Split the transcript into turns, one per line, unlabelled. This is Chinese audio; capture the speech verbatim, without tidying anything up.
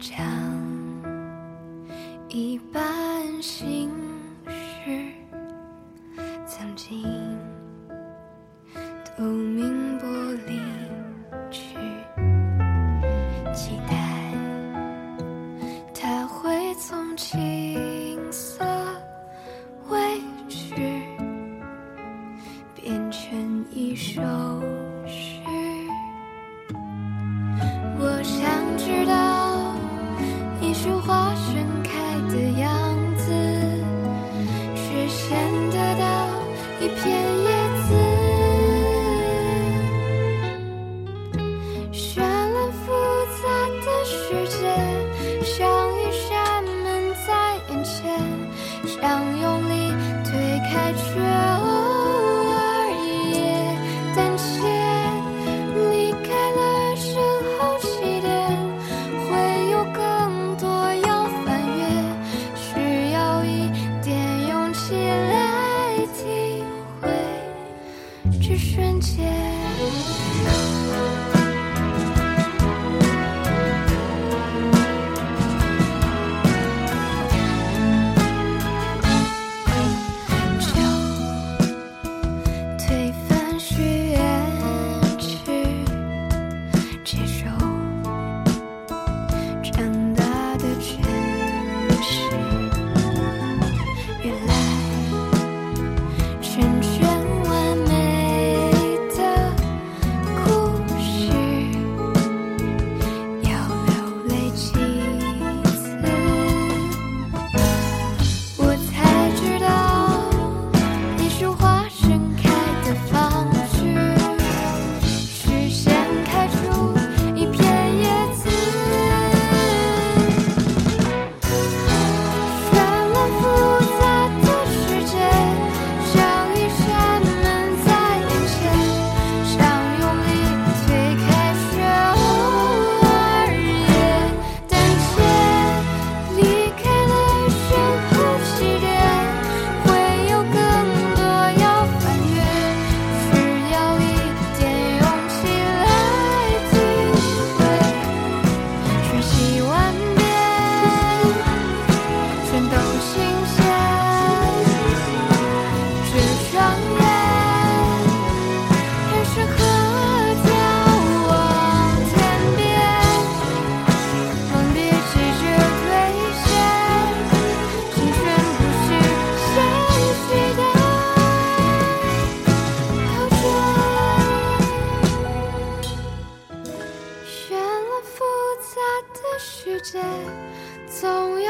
将一半心事藏进透明玻璃去，期待它会从青涩委屈变成一首诗。我想知道一束花盛开的样子，是先得到一片叶子。绚烂复杂的世界像一扇门在眼前，想用力推开却偶尔也胆怯，离开了身后起点，会有更多要翻越，需要一点勇气来体会这瞬间。推翻许愿去接受长大的诠释，原来成全完美的故事要流泪几次，我才知道一束花盛开的方式是先开出一片叶子。绚烂复杂的世界像一扇门在眼前，想用力推开却偶尔也胆怯，离开了身后起点，会有更多要翻越，需要一点勇气来体会。瞬息万变，全都新鲜，这双眼很适合眺望天边，梦别急着兑现，青春不是纤细的陶醉。绚烂复杂的世界总